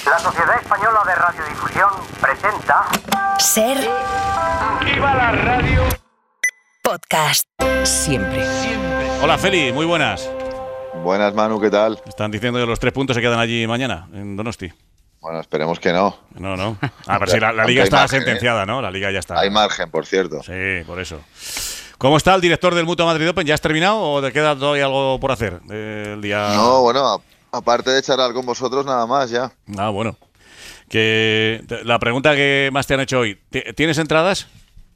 La Sociedad Española de Radiodifusión presenta Ser ¡Viva la radio! Podcast. Siempre. Hola Feli, muy buenas. Buenas, Manu, ¿qué tal? Están diciendo que los 3 puntos se quedan allí mañana, en Donosti. Bueno, esperemos que no. No. A ver si la liga está margen, sentenciada, ¿no? La liga ya está. Hay margen, por cierto. Sí, por eso. ¿Cómo está el director del Mutua Madrid Open? ¿Ya has terminado o te queda todavía algo por hacer el día? No, bueno, aparte de charlar con vosotros, nada más ya. Ah, bueno. La pregunta que más te han hecho hoy, ¿tienes entradas?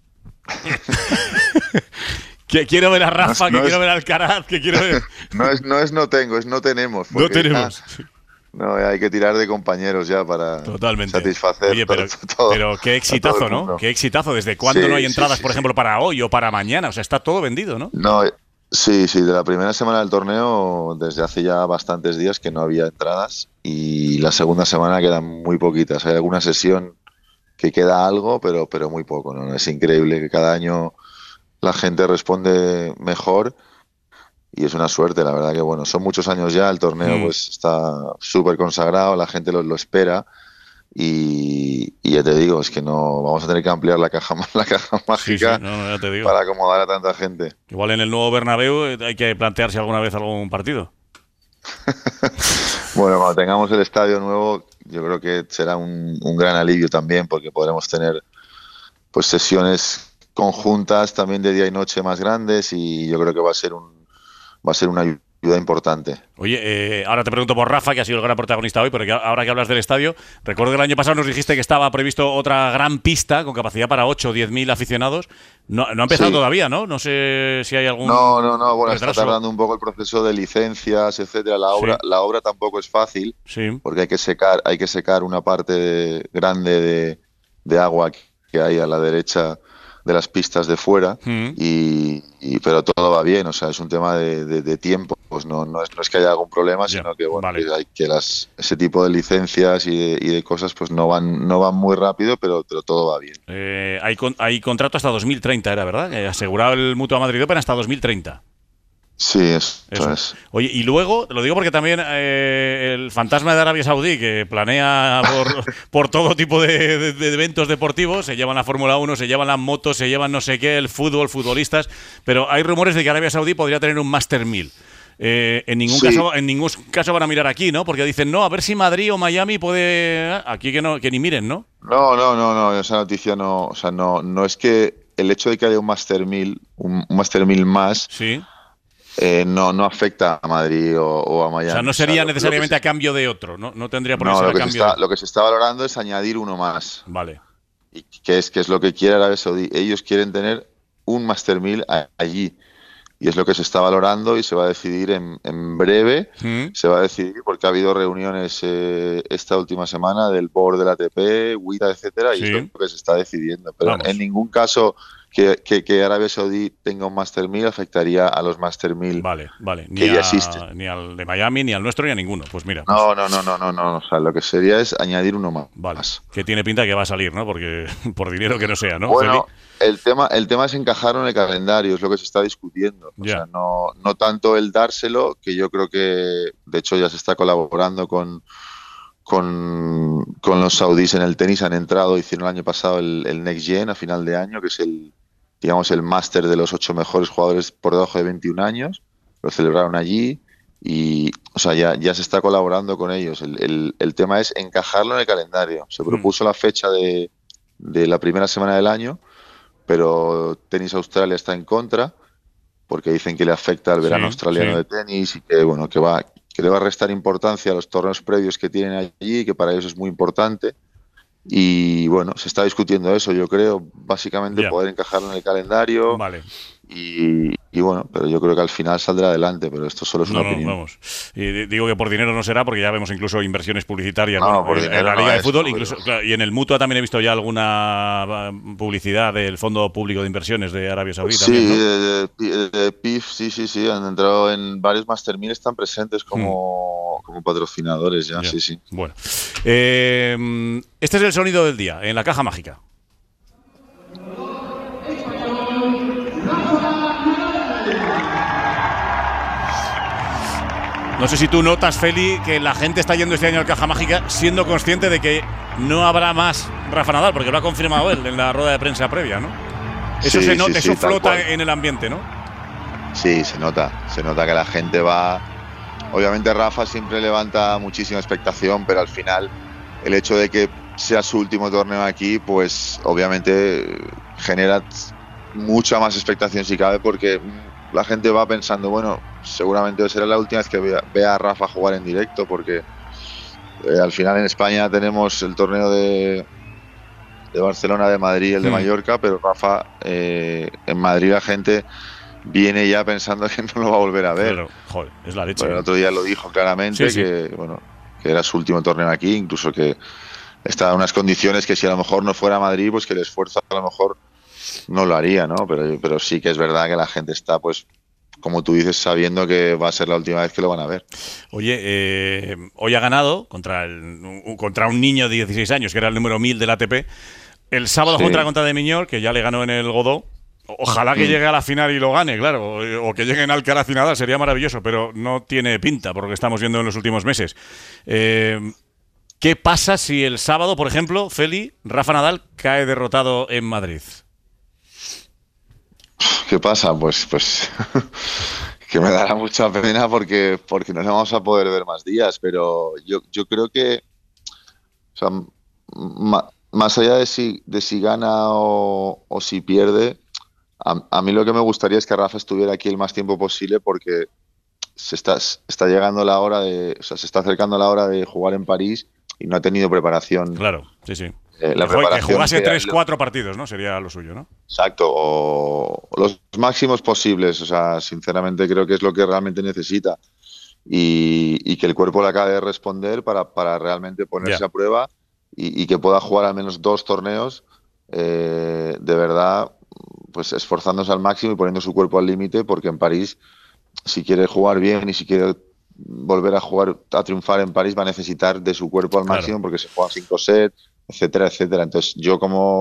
Que quiero ver a Rafa, quiero ver a Alcaraz, que quiero ver... No tengo, es no tenemos. No tenemos. No, hay que tirar de compañeros ya para satisfacer. Oye, pero qué exitazo, ¿no? Qué exitazo. ¿Desde cuándo no hay entradas, por ejemplo, para hoy o para mañana? O sea, está todo vendido, ¿no? No, sí, de la primera semana del torneo, desde hace ya bastantes días que no había entradas, y la segunda semana quedan muy poquitas. Hay alguna sesión que queda algo, pero muy poco, ¿no? Es increíble que cada año la gente responde mejor. Y es una suerte, la verdad que bueno, son muchos años ya, el torneo pues está súper consagrado, la gente lo espera y ya te digo, es que no vamos a tener que ampliar la caja mágica ya te digo. Para acomodar a tanta gente. Igual en el nuevo Bernabéu hay que plantearse alguna vez algún partido. Bueno, cuando tengamos el estadio nuevo, yo creo que será un gran alivio también, porque podremos tener pues sesiones conjuntas también de día y noche más grandes, y yo creo que va a ser una ayuda importante. Oye, ahora te pregunto por Rafa, que ha sido el gran protagonista hoy, pero ahora que hablas del estadio, recuerdo que el año pasado nos dijiste que estaba previsto otra gran pista con capacidad para 8 o 10.000 aficionados. No ha empezado todavía, ¿no? No sé si hay algún... No, bueno, retraso. Está tardando un poco el proceso de licencias, etcétera. La obra tampoco es fácil, porque hay que secar una parte grande de agua que hay a la derecha de las pistas de fuera, pero todo va bien, o sea, es un tema de tiempo, pues no es que haya algún problema, sino que bueno, que ese tipo de licencias y de cosas pues no van muy rápido, pero todo va bien. Hay contrato hasta 2030, era verdad, asegurado el Mutua Madrid Open hasta 2030. Sí, eso es. Oye, y luego, lo digo porque también el fantasma de Arabia Saudí, que planea por todo tipo de eventos deportivos, se llevan la Fórmula 1, se llevan las motos, se llevan no sé qué, el fútbol, futbolistas, pero hay rumores de que Arabia Saudí podría tener un Master 1000. En ningún caso van a mirar aquí, ¿no? Porque dicen, no, a ver si Madrid o Miami puede... Aquí que ni miren, ¿no? No, esa noticia no, o sea, no es que el hecho de que haya un Master 1000 más... Sí. No afecta a Madrid o a Miami. O sea, no sería necesariamente a cambio de otro, ¿no? Tendría por qué ser a cambio lo que se está valorando es añadir uno más. Vale. Y que es lo que quiere Arabia Saudí. Ellos quieren tener un Master 1000 allí. Y es lo que se está valorando y se va a decidir en breve. Se va a decidir porque ha habido reuniones esta última semana del board del ATP, WTA, etcétera, y es lo que se está decidiendo. Pero en ningún caso que Arabia Saudí tenga un Master 1000 afectaría a los Master 1000 que ya existen. Ni al de Miami, ni al nuestro, ni a ninguno. Pues mira. No. O sea, lo que sería es añadir uno más. Vale. Que tiene pinta que va a salir, ¿no? Porque por dinero que no sea, ¿no? Bueno, el tema es encajarlo en el calendario, es lo que se está discutiendo. O sea, no tanto el dárselo, que yo creo que, de hecho, ya se está colaborando con los saudíes en el tenis. Han entrado, hicieron el año pasado el Next Gen a final de año, que es el máster de los 8 mejores jugadores por debajo de 21 años. Lo celebraron allí y, o sea, ya se está colaborando con ellos. El tema es encajarlo en el calendario. Se propuso la fecha de la primera semana del año, pero Tenis Australia está en contra porque dicen que le afecta al verano australiano de tenis y que le va a restar importancia a los torneos previos que tienen allí, que para ellos es muy importante. Y bueno, se está discutiendo eso, yo creo, básicamente poder encajarlo en el calendario. Vale. Y bueno, pero yo creo que al final saldrá adelante, pero esto solo es una opinión. Vamos. Y digo que por dinero no será, porque ya vemos incluso inversiones publicitarias en la no Liga de es, Fútbol, incluso, claro, y en el Mutua también he visto ya alguna publicidad del Fondo Público de Inversiones de Arabia Saudí. Sí, también, ¿no? de PIF, sí, han entrado en varios Master 1000, están presentes como patrocinadores ya, sí. Bueno, este es el sonido del día, en la caja mágica. No sé si tú notas, Feli, que la gente está yendo este año al Caja Mágica siendo consciente de que no habrá más Rafa Nadal, porque lo ha confirmado él en la rueda de prensa previa, ¿no? Eso eso flota en el ambiente, ¿no? Sí, se nota que la gente va. Obviamente Rafa siempre levanta muchísima expectación, pero al final el hecho de que sea su último torneo aquí, pues obviamente genera mucha más expectación si cabe, porque la gente va pensando, bueno, seguramente será la última vez que vea a Rafa jugar en directo, porque al final en España tenemos el torneo de Barcelona, de Madrid, el de Mallorca, pero Rafa en Madrid la gente viene ya pensando que no lo va a volver a ver. Pero, joder, es la leche. Pero el otro día lo dijo claramente, que era su último torneo aquí, incluso que estaba en unas condiciones que si a lo mejor no fuera a Madrid, pues que el esfuerzo a lo mejor no lo haría, ¿no? Pero sí que es verdad que la gente está, pues, como tú dices, sabiendo que va a ser la última vez que lo van a ver. Oye, hoy ha ganado contra un niño de 16 años, que era el número 1000 del ATP. El sábado contra de Miñor, que ya le ganó en el Godó. Ojalá que llegue a la final y lo gane, claro. O que llegue en Alcaraz y Nadal, sería maravilloso, pero no tiene pinta por lo que estamos viendo en los últimos meses. ¿Qué pasa si el sábado, por ejemplo, Feli, Rafa Nadal cae derrotado en Madrid? ¿Qué pasa? Pues que me dará mucha pena porque no le vamos a poder ver más días, pero yo creo que, o sea, más allá de si gana o si pierde, a mí lo que me gustaría es que Rafa estuviera aquí el más tiempo posible, porque se está llegando la hora se está acercando la hora de jugar en París y no ha tenido preparación. Claro, sí. La que jugase 3-4 partidos, ¿no? Sería lo suyo, ¿no? Exacto, o los máximos posibles. O sea, sinceramente creo que es lo que realmente necesita. Y que el cuerpo le acabe de responder para realmente ponerse a prueba y que pueda jugar al menos 2 torneos de verdad, pues esforzándose al máximo y poniendo su cuerpo al límite, porque en París, si quiere jugar bien y si quiere volver a triunfar en París, va a necesitar de su cuerpo al máximo, porque se juega 5 sets, etcétera, etcétera. Entonces yo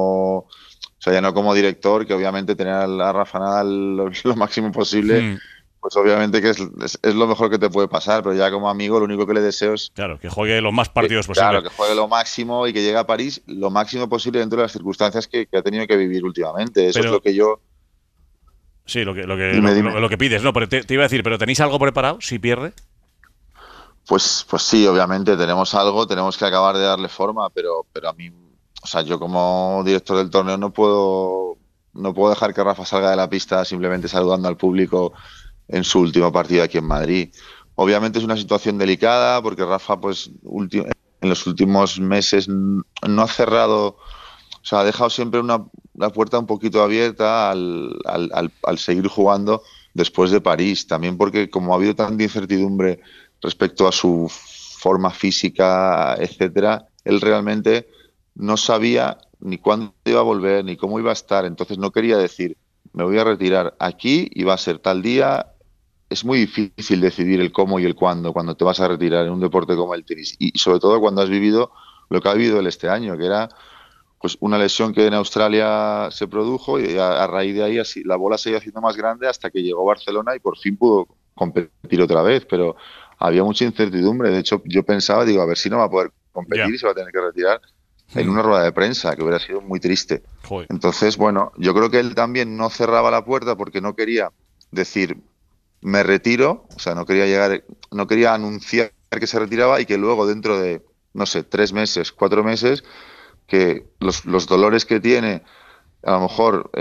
ya no como director, que obviamente tener a Rafa Nadal lo máximo posible, pues obviamente que es lo mejor que te puede pasar, pero ya como amigo lo único que le deseo es... Claro, que juegue los más partidos posibles. Claro, que juegue lo máximo y que llegue a París lo máximo posible dentro de las circunstancias que ha tenido que vivir últimamente. Eso es lo que yo... Sí, lo que pides, ¿no? Pero te iba a decir, ¿pero tenéis algo preparado si pierde? Pues sí, obviamente tenemos algo, tenemos que acabar de darle forma, pero a mí, o sea, yo como director del torneo no puedo dejar que Rafa salga de la pista simplemente saludando al público en su último partido aquí en Madrid. Obviamente es una situación delicada porque Rafa, pues, en los últimos meses no ha cerrado, o sea, ha dejado siempre la puerta un poquito abierta al seguir jugando después de París. También porque como ha habido tanta incertidumbre respecto a su forma física, etcétera, él realmente no sabía ni cuándo iba a volver, ni cómo iba a estar. Entonces no quería decir, me voy a retirar aquí y va a ser tal día. Es muy difícil decidir el cómo y el cuándo cuando te vas a retirar en un deporte como el tenis. Y sobre todo cuando has vivido lo que ha vivido él este año, que era pues una lesión que en Australia se produjo y a raíz de ahí así la bola se iba haciendo más grande hasta que llegó a Barcelona y por fin pudo competir otra vez, pero había mucha incertidumbre. De hecho, yo pensaba, a ver si no va a poder competir y se va a tener que retirar en una rueda de prensa, que hubiera sido muy triste. Joder. Entonces, bueno, yo creo que él también no cerraba la puerta porque no quería decir, me retiro, o sea, no quería anunciar que se retiraba y que luego dentro de, no sé, 3 meses, 4 meses, que los dolores que tiene a lo mejor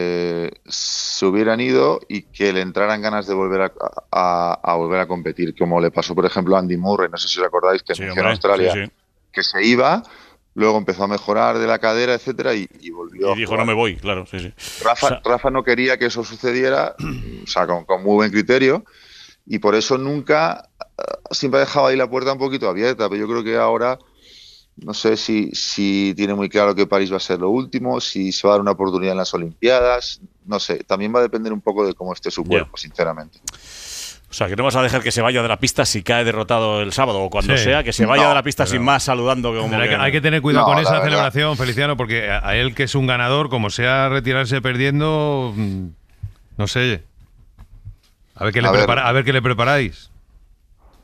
se hubieran ido y que le entraran ganas de volver a volver a competir, como le pasó por ejemplo a Andy Murray, no sé si os acordáis, que en Australia, que se iba, luego empezó a mejorar de la cadera, etcétera, y volvió. Y dijo, no me voy, claro, sí. Rafa no quería que eso sucediera, o sea, con muy buen criterio, y por eso siempre ha dejado ahí la puerta un poquito abierta, pero yo creo que ahora no sé si tiene muy claro que París va a ser lo último, si se va a dar una oportunidad en las Olimpiadas, no sé, también va a depender un poco de cómo esté su cuerpo, sinceramente. O sea, que no vas a dejar que se vaya de la pista si cae derrotado el sábado o cuando sea, que se vaya de la pista sin más saludando. Hay que tener cuidado con esa celebración, Feliciano, porque a él, que es un ganador, como sea retirarse perdiendo, no sé. A ver qué le preparáis.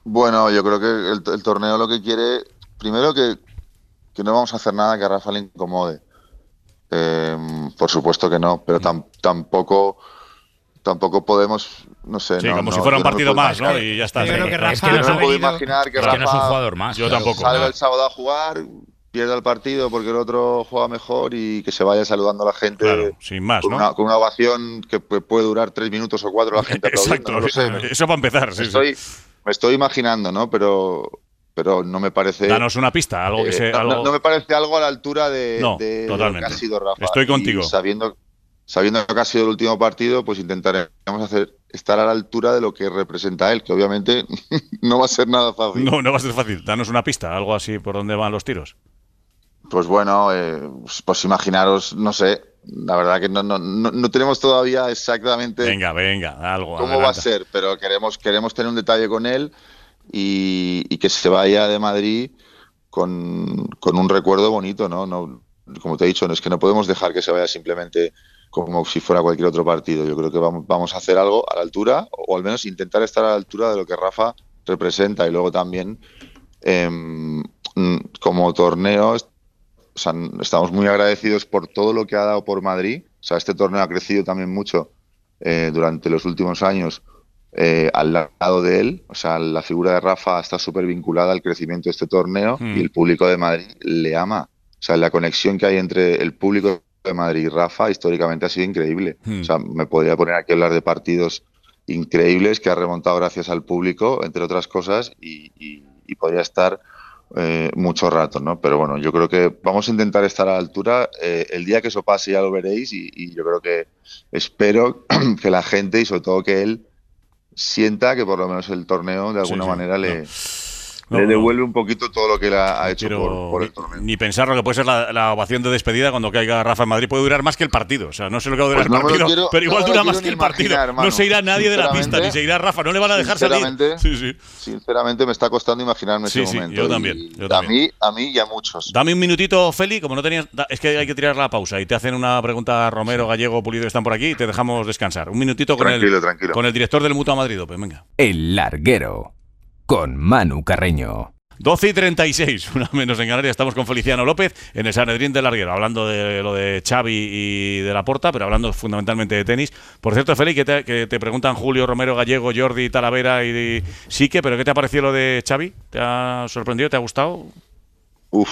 Bueno, yo creo que el torneo lo que quiere, primero que no vamos a hacer nada que a Rafa le incomode. Por supuesto que no, pero tampoco podemos, no sé. Sí, no, como no, si fuera un yo no me partido puedo más, ¿no? imaginar- Y ya está. Yo creo que Rafa Es que no ha Yo no puedo venido- imaginar que Es que no es un Rafa jugador más. Yo tampoco. salga el sábado a jugar, pierda el partido porque el otro juega mejor y que se vaya saludando a la gente Claro, sin más, con, ¿no? con una ovación que puede durar 3 minutos o 4 la gente aplaudiendo. Exacto, No lo sé. eso para empezar. Sí, sí. Me estoy imaginando, ¿no? Pero no me parece. Danos una pista, algo que se. No me parece algo a la altura de No, lo totalmente. que ha sido Rafa. Estoy Y contigo. sabiendo que ha sido el último partido, pues intentaremos estar a la altura de lo que representa él, que obviamente no va a ser nada fácil. No va a ser fácil. Danos una pista, algo así por dónde van los tiros. Pues bueno, pues imaginaros, no sé, la verdad que no tenemos todavía exactamente Venga, algo. cómo va a ser, pero queremos tener un detalle con él y que se vaya de Madrid con un recuerdo bonito, ¿no? Como te he dicho, no es que no podemos dejar que se vaya simplemente como si fuera cualquier otro partido. Yo creo que vamos a hacer algo a la altura, o al menos intentar estar a la altura de lo que Rafa representa. Y luego también, como torneo, o sea, estamos muy agradecidos por todo lo que ha dado por Madrid. O sea, este torneo ha crecido también mucho durante los últimos años al lado de él. O sea, la figura de Rafa está súper vinculada al crecimiento de este torneo y el público de Madrid le ama. O sea, la conexión que hay entre el público de Madrid y Rafa históricamente ha sido increíble. O sea, me podría poner aquí a hablar de partidos increíbles que ha remontado gracias al público, entre otras cosas, y podría estar mucho rato, ¿no? Pero bueno, yo creo que vamos a intentar estar a la altura. El día que eso pase ya lo veréis y yo creo que espero que la gente y sobre todo que él sienta que por lo menos el torneo de alguna manera le devuelve un poquito todo lo que él ha hecho por el torneo. Ni pensar lo que puede ser la ovación de despedida cuando caiga Rafa en Madrid. Puede durar más que el partido. O sea, no sé lo que va a durar Pues el partido, pero igual dura más que el partido. Hermano. No se irá nadie de la pista, ni se irá Rafa. No le van a dejar salir. Sinceramente me está costando imaginarme ese momento. Yo también. A mí y a muchos. Dame un minutito, Feli, como no tenías... Es que hay que tirar la pausa y te hacen una pregunta Romero, Gallego, Pulido, están por aquí y te dejamos descansar. Un minutito con el director del Mutua Madrid Open, venga. El Larguero, con Manu Carreño. 12:36, una menos en Canarias. Estamos con Feliciano López en el Sanedrín del Larguero, hablando de lo de Xavi y de Laporta, pero hablando fundamentalmente de tenis. Por cierto, Feli, que te preguntan Julio, Romero, Gallego, Jordi, Talavera y Sique, pero ¿qué te ha parecido lo de Xavi? ¿Te ha sorprendido? ¿Te ha gustado? Uf.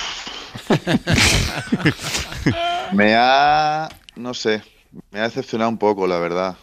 No sé, me ha decepcionado un poco, la verdad.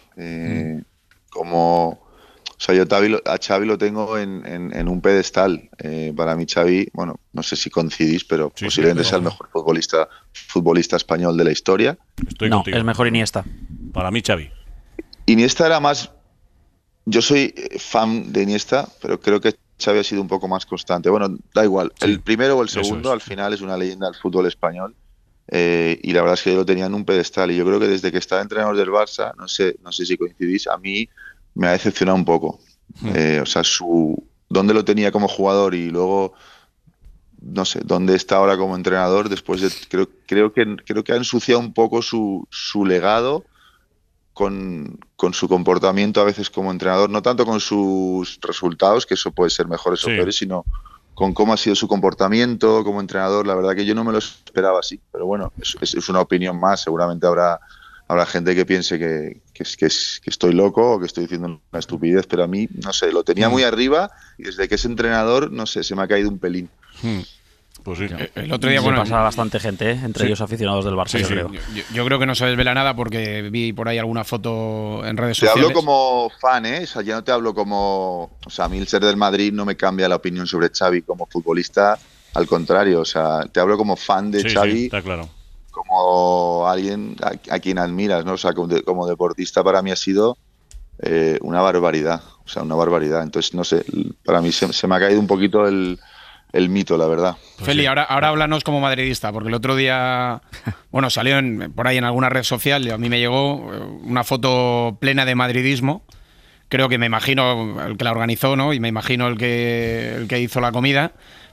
O sea, yo a Xavi lo tengo en un pedestal. Para mí Xavi, bueno, no sé si coincidís, pero posiblemente sea el mejor futbolista español de la historia. Estoy contigo. Es mejor Iniesta. Para mí Xavi. Iniesta era más... Yo soy fan de Iniesta, pero creo que Xavi ha sido un poco más constante. Bueno, da igual. El primero o el segundo, al final, es una leyenda del fútbol español. Y la verdad es que yo lo tenía en un pedestal. Y yo creo que desde que estaba entrenador del Barça, no sé si coincidís, a mí me ha decepcionado un poco. O sea, dónde lo tenía como jugador y luego, no sé, dónde está ahora como entrenador, después de creo que ha ensuciado un poco su legado con su comportamiento a veces como entrenador, no tanto con sus resultados, que eso puede ser mejores o peores, sino con cómo ha sido su comportamiento como entrenador. La verdad que yo no me lo esperaba así, pero bueno, es una opinión más. Seguramente habrá gente que piense que estoy loco o que estoy diciendo una estupidez, pero a mí, no sé, lo tenía muy arriba y desde que es entrenador, no sé, se me ha caído un pelín. Pues sí. El otro día, pasa bastante gente, entre ellos aficionados del Barça, yo creo. Yo creo que no se desvela nada porque vi por ahí alguna foto en redes sociales. Te hablo como fan, ¿eh? O sea, ya no te hablo como... O sea, a mí el ser del Madrid no me cambia la opinión sobre Xavi como futbolista, al contrario. O sea, te hablo como fan de Xavi. Sí, está claro. Como alguien a quien admiras, ¿no? O sea, como deportista para mí ha sido una barbaridad. O sea, una barbaridad. Entonces, no sé, para mí se me ha caído un poquito el mito, la verdad. Feli, ahora háblanos como madridista, porque el otro día, bueno, salió por ahí en alguna red social y a mí me llegó una foto plena de madridismo. Creo que me imagino el que la organizó, ¿no? Y me imagino el que hizo la comida.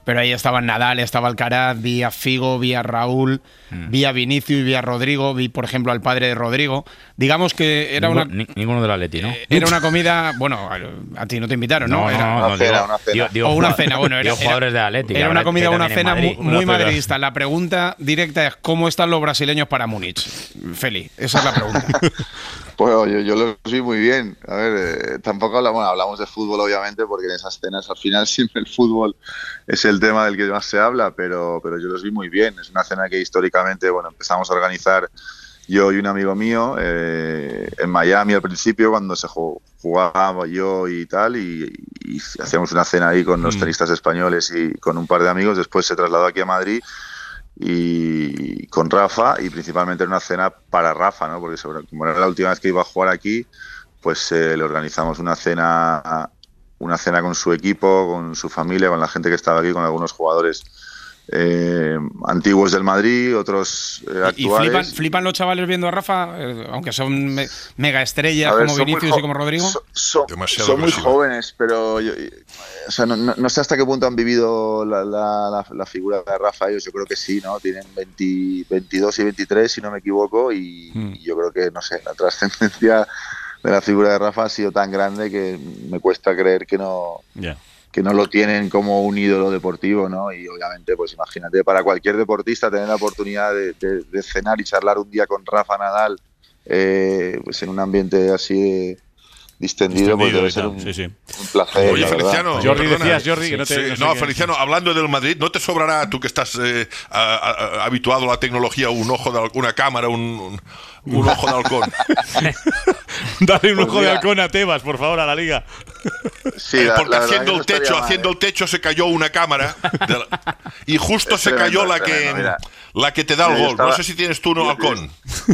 pero ahí estaban Nadal, estaba Alcaraz, vi a Figo, vi a Raúl, vi a Vinicius, vi a Rodrigo, vi por ejemplo al padre de Rodrigo. Digamos que era ninguno del Atleti, ¿no? Era una comida, bueno, a ti no te invitaron, ¿no? Una cena. O una cena, bueno, era jugadores de Atleti. Era una comida o una cena muy madridista. La pregunta directa es ¿cómo están los brasileños para Múnich? Feli, esa es la pregunta. Pues yo los vi muy bien. A ver, tampoco hablamos de fútbol, obviamente, porque en esas cenas al final siempre el fútbol es el tema del que más se habla, pero yo los vi muy bien. Es una cena que históricamente, empezamos a organizar yo y un amigo mío en Miami al principio, cuando se jugaba yo y tal, y hacíamos una cena ahí con los tenistas españoles y con un par de amigos. Después se trasladó aquí a Madrid y con Rafa, y principalmente era una cena para Rafa, ¿no? Porque como era la última vez que iba a jugar aquí, pues le organizamos una cena con su equipo, con su familia, con la gente que estaba aquí, con algunos jugadores antiguos del Madrid, otros actuales. ¿Y flipan los chavales viendo a Rafa, aunque son mega estrellas como Vinicius y como Rodrigo? Son muy jóvenes, pero no sé hasta qué punto han vivido la figura de Rafa. Ellos yo creo que sí, ¿no? Tienen 22 y 23, si no me equivoco, y yo creo que, no sé, la trascendencia de la figura de Rafa ha sido tan grande que me cuesta creer que no... que no lo tienen como un ídolo deportivo, ¿no? Y obviamente, pues imagínate, para cualquier deportista tener la oportunidad de cenar y charlar un día con Rafa Nadal, pues en un ambiente así distendido, pues debe ser un placer. Oye, Feliciano, Jordi, decías, Jordi, que no te... Feliciano, hablando del Madrid, ¿no te sobrará, tú que estás habituado a la tecnología, un ojo de una cámara, un ojo de halcón? Dale un ojo de halcón a Tebas, por favor, a la liga. Sí, porque haciendo el techo se cayó una cámara y justo se cayó la que te da el gol. No sé si tienes tú un halcón.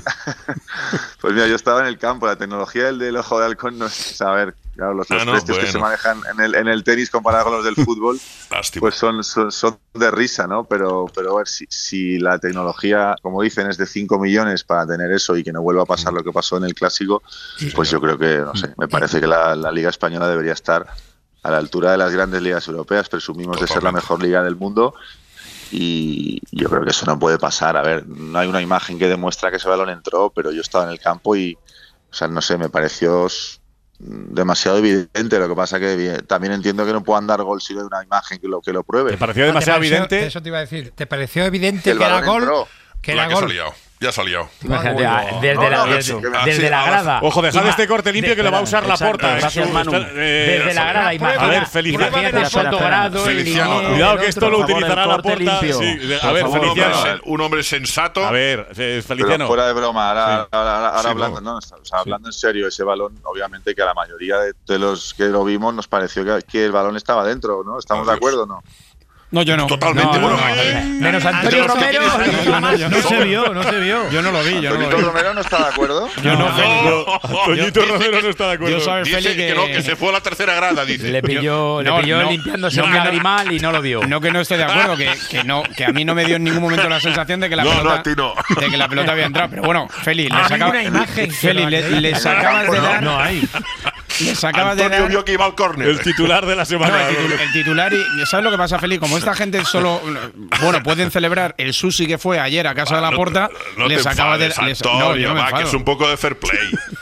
Pues mira, yo estaba en el campo. La tecnología del ojo de halcón no es saber. Claro, los precios que se manejan en el tenis comparado con los del fútbol, pues son de risa, ¿no? Pero a ver, si la tecnología, como dicen, es de 5 millones para tener eso y que no vuelva a pasar lo que pasó en el Clásico, pues yo creo que, no sé, me parece que la Liga Española debería estar a la altura de las grandes ligas europeas. Presumimos de ser la mejor liga del mundo y yo creo que eso no puede pasar. A ver, no hay una imagen que demuestra que ese balón entró, pero yo estaba en el campo y, o sea, no sé, me pareció demasiado evidente. Lo que pasa que también entiendo que no puedan dar gol si no hay una imagen que lo pruebe. ¿Te pareció demasiado evidente? Eso te iba a decir. ¿Te pareció evidente que era gol? Ya ha salido. Desde la grada. Ojo, dejad este corte limpio que lo va a usar Laporta. Gracias, Manu. Desde la grada. A ver, Feliciano. Cuidado que esto lo utilizará Laporta. A ver, Feliciano. Un hombre sensato. A ver, Feliciano. Pero fuera de broma, ahora hablando, hablando en serio, ese balón, obviamente que a la mayoría de los que lo vimos nos pareció que el balón estaba dentro, ¿no? ¿Estamos de acuerdo o no? No, yo no. Totalmente. Menos Antonio Romero. No se vio. Yo no lo vi. ¿Antonio Romero no está de acuerdo? Yo no. Antonio Romero no está de acuerdo. Yo sabes, Feli, que se fue a la tercera grada, dice. Le pilló limpiándose un lagrimal y no lo vio. No que no esté de acuerdo, que a mí no me dio en ningún momento la sensación de que la pelota había entrado. Pero bueno, Feli, le sacabas de dar. No hay. Les acabas de dar vio que iba al córner. El titular de la semana. El titular, y ¿sabes lo que pasa, Feli? Como esta gente solo pueden celebrar el sushi que fue ayer a casa de Laporta, les acabas de no, yo no me enfado. Que es un poco de fair play.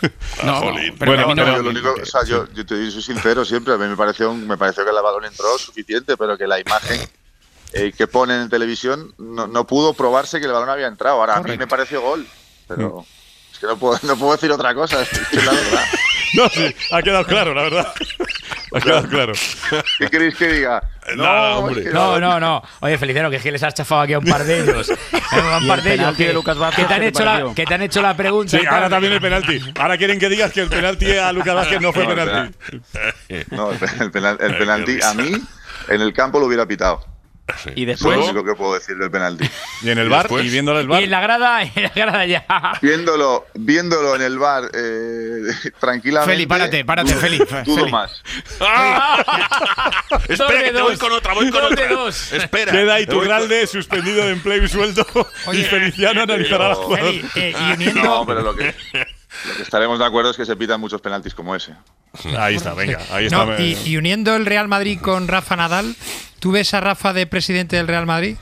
Yo te soy sincero siempre, a mí me pareció que el balón entró suficiente, pero que la imagen que ponen en televisión no pudo probarse que el balón había entrado. Ahora, a mí me pareció gol, pero es que no puedo decir otra cosa, es que es la verdad. No, sí, ha quedado claro, la verdad. Ha quedado claro. ¿Qué queréis que diga? No. Oye, Feliciano, que es que les has chafado aquí a un par de ellos. Un par de ellos que te han hecho la pregunta. Sí, ahora también el penalti. Ahora quieren que digas que el penalti a Lucas Vázquez no fue penalti. No, el penalti a mí en el campo lo hubiera pitado. Y después. Eso es lo único que puedo decir del penalti. Y en el bar, y viéndolo en el bar. Y en la grada ya. Viéndolo en el bar tranquilamente. Feli, párate, Feli. Dudo más. Espera, que te voy con otra. Espera. Queda Iturralde suspendido de empleo y sueldo. Y Feliciano analizará la jugada. No, pero lo que... Lo que estaremos de acuerdo es que se pitan muchos penaltis como ese. Ahí está, venga. Ahí está. No, y uniendo el Real Madrid con Rafa Nadal, ¿tú ves a Rafa de presidente del Real Madrid?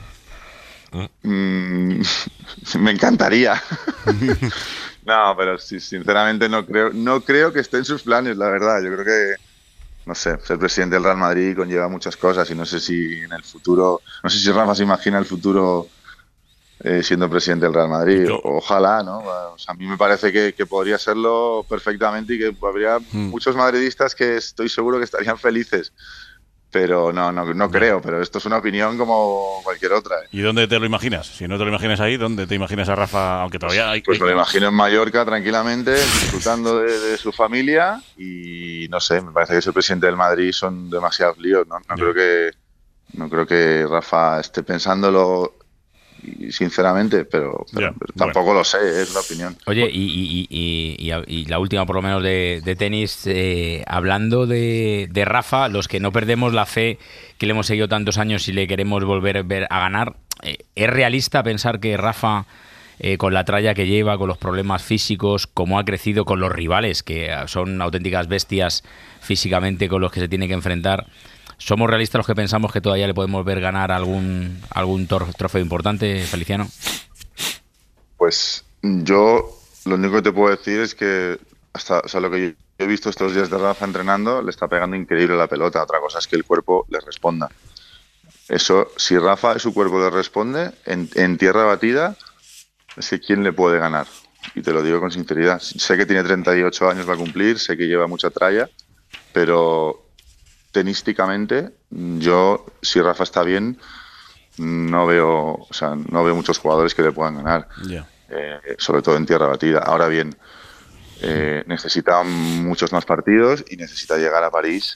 Me encantaría. No, pero sí, sinceramente no creo que esté en sus planes, la verdad. Yo creo que, no sé, ser presidente del Real Madrid conlleva muchas cosas y no sé si en el futuro, no sé si Rafa se imagina el futuro siendo presidente del Real Madrid. Ojalá, ¿no? O sea, a mí me parece que podría serlo perfectamente y que habría muchos madridistas que estoy seguro que estarían felices. Pero no creo, pero esto es una opinión como cualquier otra. ¿Y dónde te lo imaginas? Si no te lo imaginas ahí, ¿dónde te imaginas a Rafa? Aunque todavía hay... Pues me lo imagino en Mallorca, tranquilamente, disfrutando de su familia y no sé, me parece que ser presidente del Madrid son demasiados líos, ¿no? No creo que Rafa esté pensándolo sinceramente, pero tampoco lo sé, es una opinión. Oye, y la última por lo menos de tenis, hablando de Rafa, los que no perdemos la fe, que le hemos seguido tantos años y le queremos volver a ganar, ¿es realista pensar que Rafa, con la tralla que lleva, con los problemas físicos, como ha crecido, con los rivales, que son auténticas bestias físicamente con los que se tiene que enfrentar, ¿somos realistas los que pensamos que todavía le podemos ver ganar algún trofeo importante, Feliciano? Pues yo lo único que te puedo decir es que lo que yo he visto estos días de Rafa entrenando, le está pegando increíble la pelota. Otra cosa es que el cuerpo le responda. Eso, si Rafa su cuerpo le responde en tierra batida, es que ¿quién le puede ganar? Y te lo digo con sinceridad. Sé que tiene 38 años, va a cumplir, sé que lleva mucha tralla, pero tenísticamente, yo, si Rafa está bien, no veo muchos jugadores que le puedan ganar, sobre todo en tierra batida. Ahora bien, necesita muchos más partidos y necesita llegar a París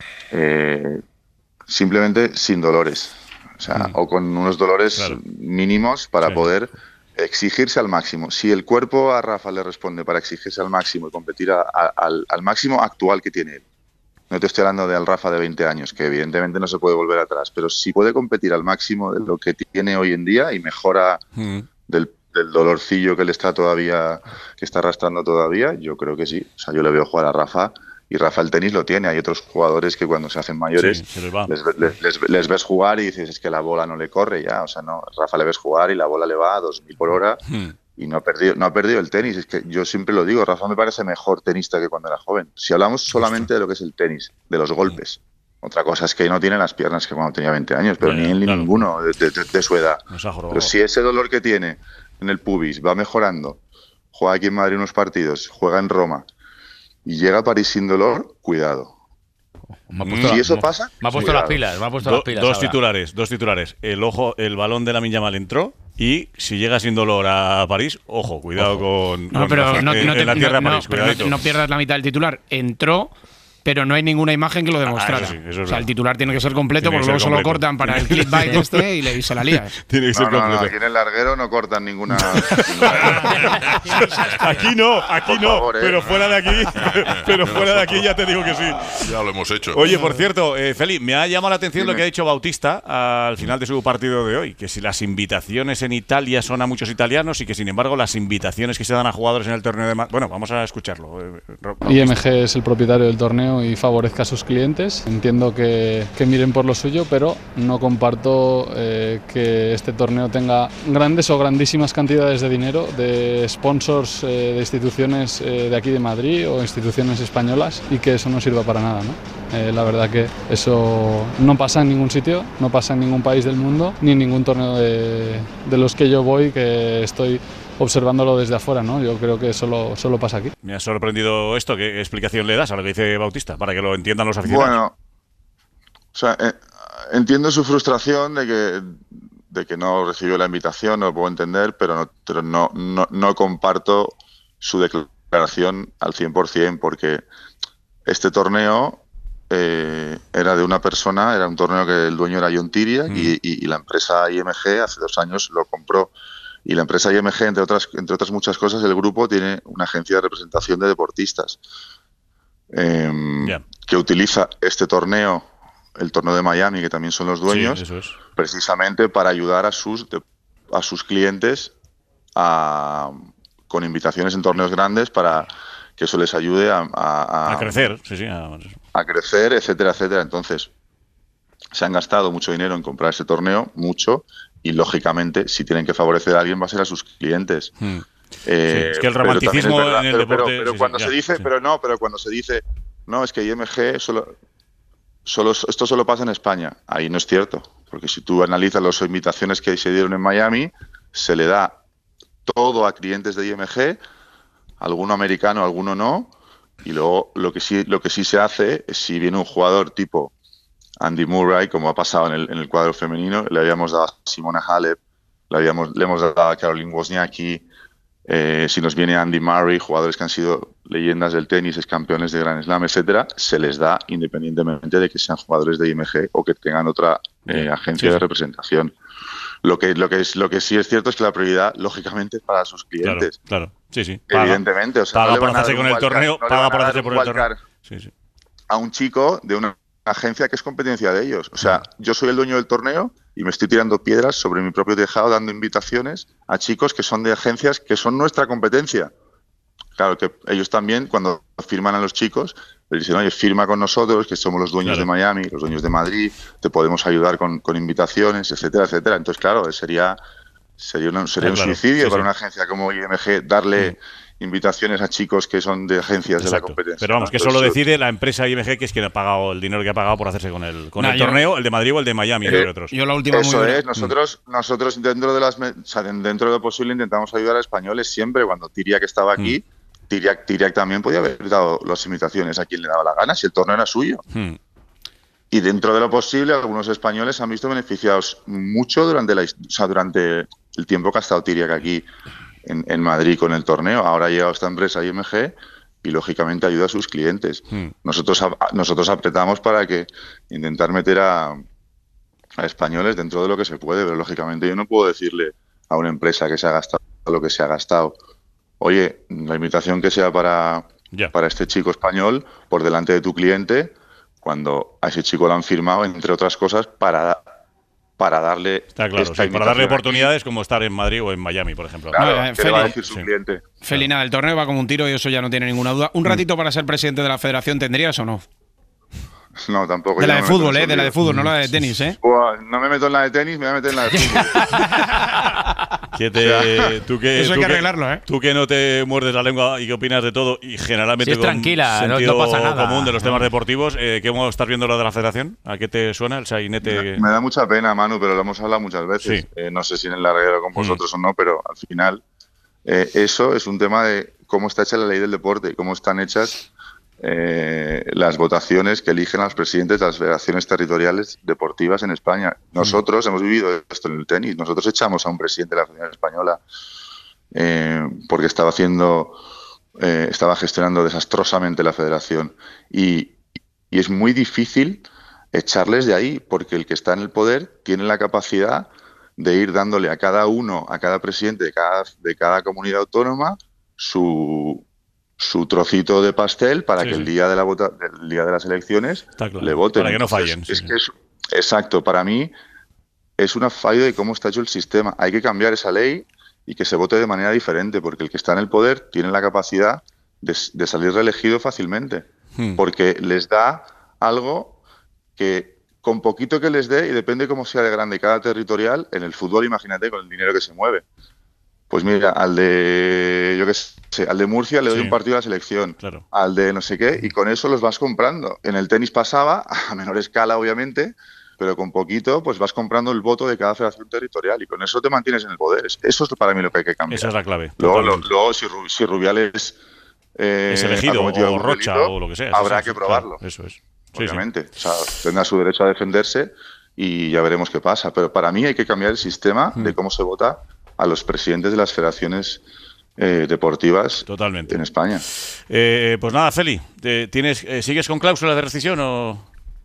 simplemente sin dolores, o con unos dolores mínimos para poder exigirse al máximo. Si el cuerpo a Rafa le responde para exigirse al máximo y competir al máximo actual que tiene él, no te estoy hablando del Rafa de 20 años, que evidentemente no se puede volver atrás, pero si puede competir al máximo de lo que tiene hoy en día y mejora del dolorcillo que le está arrastrando todavía, yo creo que sí. O sea, yo le veo jugar a Rafa y Rafa el tenis lo tiene. Hay otros jugadores que cuando se hacen mayores les ves jugar y dices, es que la bola no le corre ya. O sea, no, Rafa le ves jugar y la bola le va a 2000 por hora. Y no ha perdido el tenis. Es que yo siempre lo digo, Rafa me parece mejor tenista que cuando era joven. Si hablamos solamente de lo que es el tenis, de los golpes. Otra cosa es que no tiene las piernas que cuando tenía 20 años, pero ni él ni ninguno de su edad. Pero si ese dolor que tiene en el pubis va mejorando, juega aquí en Madrid unos partidos, juega en Roma y llega a París sin dolor, cuidado. Si eso pasa, me ha puesto las pilas. Dos titulares. El balón de Lamine Yamal entró. Y si llega sin dolor a París, ojo, cuidado con la tierra de París. No pierdas la mitad del titular. Entró, pero no hay ninguna imagen que lo demostrara. Eso o sea, el titular tiene que ser completo, porque luego se lo cortan para el clickbait y se la lía. Tiene que ser completo. No, aquí en el larguero no cortan ninguna. Aquí no, favor, pero fuera de aquí, ya te digo que sí. Ya lo hemos hecho. Oye, por cierto, Feli, me ha llamado la atención lo que ha dicho Bautista al final de su partido de hoy, que si las invitaciones en Italia son a muchos italianos y que sin embargo las invitaciones que se dan a jugadores en el torneo de bueno, vamos a escucharlo. IMG es el propietario del torneo y favorezca a sus clientes. Entiendo que miren por lo suyo, pero no comparto que este torneo tenga grandes o grandísimas cantidades de dinero de sponsors de instituciones de aquí de Madrid o instituciones españolas y que eso no sirva para nada, ¿no? La verdad que eso no pasa en ningún sitio, no pasa en ningún país del mundo, ni en ningún torneo de los que yo voy, que estoy observándolo desde afuera, ¿no? Yo creo que solo pasa aquí. Me ha sorprendido esto. ¿Qué explicación le das a lo que dice Bautista? Para que lo entiendan los aficionados. Bueno, o sea, entiendo su frustración de que no recibió la invitación, no lo puedo entender, pero no comparto su declaración al 100%, porque este torneo era de una persona, era un torneo que el dueño era John Tiriac y la empresa IMG hace 2 años lo compró. Y la empresa IMG, entre otras muchas cosas, el grupo tiene una agencia de representación de deportistas que utiliza este torneo, el torneo de Miami, que también son los dueños, precisamente para ayudar a sus clientes con invitaciones en torneos grandes para que eso les ayude a crecer, a crecer, etcétera, etcétera. Entonces, se han gastado mucho dinero en comprar ese torneo, mucho, y lógicamente, si tienen que favorecer a alguien, va a ser a sus clientes. Es que el romanticismo en el deporte... Pero cuando se dice, no, es que IMG esto solo pasa en España. Ahí no es cierto, porque si tú analizas las invitaciones que se dieron en Miami, se le da todo a clientes de IMG, alguno americano, alguno no, y luego lo que sí se hace es, si viene un jugador tipo Andy Murray, como ha pasado en el cuadro femenino, le habíamos dado a Simona Halep, le hemos dado a Caroline Wozniacki. Si nos viene Andy Murray, jugadores que han sido leyendas del tenis, campeones de Grand Slam, etcétera, se les da independientemente de que sean jugadores de IMG o que tengan otra agencia de representación. Lo que sí es cierto es que la prioridad, lógicamente, es para sus clientes. Claro. Sí. Evidentemente. O sea, paga por hacerse con el torneo, paga por hacerse por el torneo. A un chico de una agencia que es competencia de ellos. O sea, yo soy el dueño del torneo y me estoy tirando piedras sobre mi propio tejado, dando invitaciones a chicos que son de agencias que son nuestra competencia. Claro que ellos también, cuando firman a los chicos, les dicen, oye, firma con nosotros, que somos los dueños de Miami, los dueños de Madrid, te podemos ayudar con invitaciones, etcétera, etcétera. Entonces, claro, sería un suicidio para una agencia como IMG darle invitaciones a chicos que son de agencias de la competencia. Pero vamos, que eso lo decide la empresa IMG, que es quien ha pagado el dinero que ha pagado por hacerse con el torneo, el de Madrid o el de Miami, entre otros. Yo la última eso es, nosotros dentro de lo posible intentamos ayudar a españoles siempre. Cuando Tiriac estaba aquí, Tiriac también podía haber dado las invitaciones a quien le daba la gana, si el torneo era suyo. Y dentro de lo posible, algunos españoles se han visto beneficiados mucho durante el tiempo que ha estado Tiriac aquí en Madrid con el torneo. Ahora ha llegado esta empresa IMG y lógicamente ayuda a sus clientes. Nosotros apretamos para que intentar meter a españoles dentro de lo que se puede, pero lógicamente yo no puedo decirle a una empresa que se ha gastado lo que se ha gastado, oye, la invitación que sea para este chico español por delante de tu cliente, cuando a ese chico lo han firmado, entre otras cosas, para darle para darle oportunidades como estar en Madrid o en Miami, por ejemplo. Claro, ¿qué le va a decir su cliente? Felina, el torneo va como un tiro y eso ya no tiene ninguna duda. ¿Un ratito para ser presidente de la federación tendrías o no? No, tampoco. De la de fútbol, de la de fútbol, no la de tenis, No me meto en la de tenis, me voy a meter en la de fútbol. Eso hay que arreglarlo, Tú que no te muerdes la lengua y que opinas de todo y generalmente con tranquila, sentido no pasa nada. común de los temas deportivos, ¿cómo estás viendo lo de la federación? ¿A qué te suena el sainete? Me da mucha pena, Manu, pero lo hemos hablado muchas veces. No sé si en el larguero con vosotros o no, pero al final eso es un tema de cómo está hecha la ley del deporte y cómo están hechas las votaciones que eligen a los presidentes de las federaciones territoriales deportivas en España. Nosotros hemos vivido esto en el tenis. Nosotros echamos a un presidente de la Federación Española porque estaba gestionando desastrosamente la federación y es muy difícil echarles de ahí, porque el que está en el poder tiene la capacidad de ir dándole a cada presidente de cada comunidad autónoma su trocito de pastel para que el día de las elecciones le voten. Para que no fallen. Exacto, para mí es una falla de cómo está hecho el sistema. Hay que cambiar esa ley y que se vote de manera diferente, porque el que está en el poder tiene la capacidad de salir reelegido fácilmente, porque les da algo que con poquito que les dé, y depende cómo sea de grande cada territorial, en el fútbol imagínate con el dinero que se mueve. Pues mira, al de Murcia le doy un partido a la selección, al de no sé qué, y con eso los vas comprando. En el tenis pasaba, a menor escala obviamente, pero con poquito pues vas comprando el voto de cada federación territorial y con eso te mantienes en el poder. Eso es para mí lo que hay que cambiar. Esa es la clave. Luego si Rubiales es elegido o Rocha delito, o lo que sea. Habrá que probarlo. Claro, eso es. Obviamente. O sea, tendrá su derecho a defenderse y ya veremos qué pasa. Pero para mí hay que cambiar el sistema de cómo se vota a los presidentes de las federaciones deportivas en España. Pues nada, Feli, ¿sigues con cláusula de rescisión o...?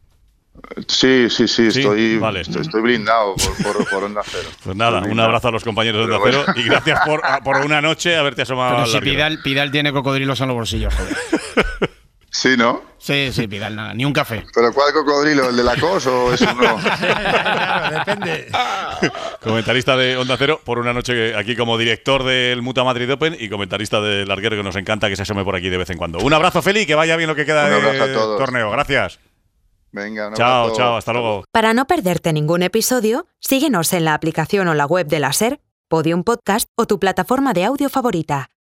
Sí, estoy blindado por Onda Cero. Pues nada, un abrazo a los compañeros de Onda Cero y gracias por una noche haberte asomado. Pero si Pidal tiene cocodrilos en los bolsillos, joder. Sí, ¿no? Sí, Pidal, nada, ni un café. ¿Pero cuál cocodrilo? ¿El de la COS o eso no? Claro, depende. Comentarista de Onda Cero por una noche aquí como director del Mutua Madrid Open y comentarista del larguero, que nos encanta que se asome por aquí de vez en cuando. Un abrazo, Feli, que vaya bien lo que queda de torneo. Gracias. Venga, un abrazo. Chao, hasta luego. Para no perderte ningún episodio, síguenos en la aplicación o la web de la SER, Podium Podcast o tu plataforma de audio favorita.